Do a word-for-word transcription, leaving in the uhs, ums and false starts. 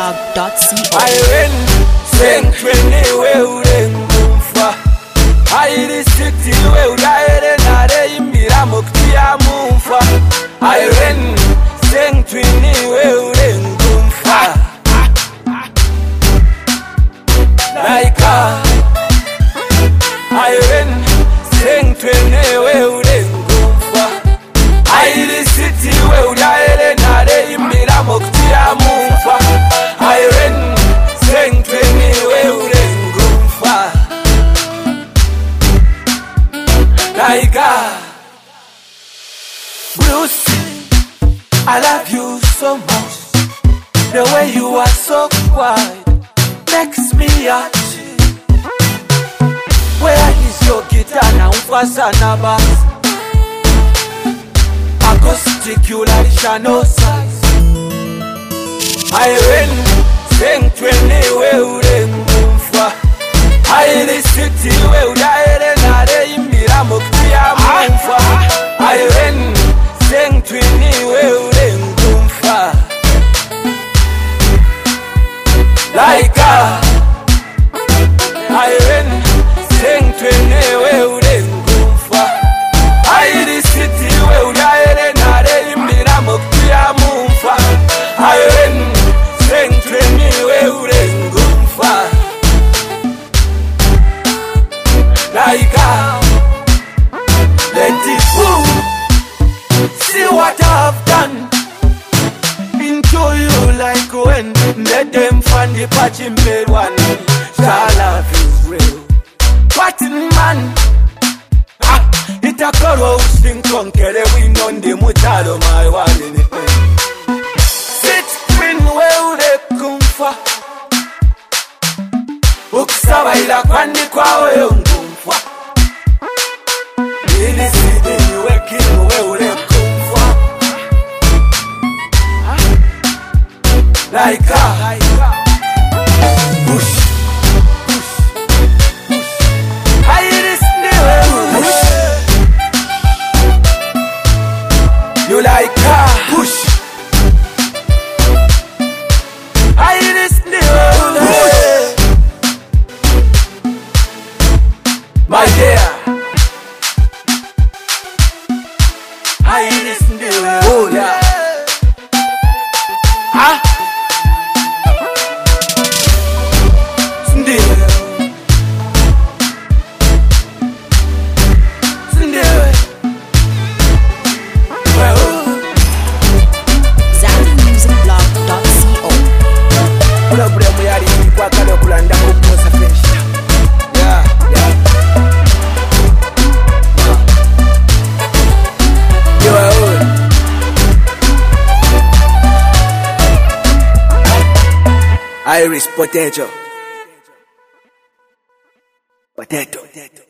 blog dot co. Iren senkweni we urengumfa Airi city we udaere nare imbira muktia mumfa Iren senkweni we urengumfa Naika Iren senkweni we urengumfa Airi city we udaere nare imbira muktia mumfa Iren senkweni we urengumfa Naika Bruce, I love you so much. The way you are so quiet makes me happy. Where is your guitar na umfasana bass? Acoustic you like Shano size. Iren senkweni we urengumfa Airi city we udaere nare imbira muktia mumfa Iren senkweni we urengumfa Laika Iren senkweni we urengumfa Airi city we udaere nare imbira muktia mumfa Iren senkweni we urengumfa Laika let it go. See what I've done. Into you like when let them find the patch in bed one. Your love is real. What in man? Ah, it a corrow sing conquer we non de mutalo my one. Sit queen where they come for. Uksawa ila kwani kwa we ngumfa. Ini sidi we king we ure kumfa. Laika push push push Iris niwe push. You like push Iris niwe push. My dear Iris niwe oh yeah. Ah Iris potato. Potato. Potato.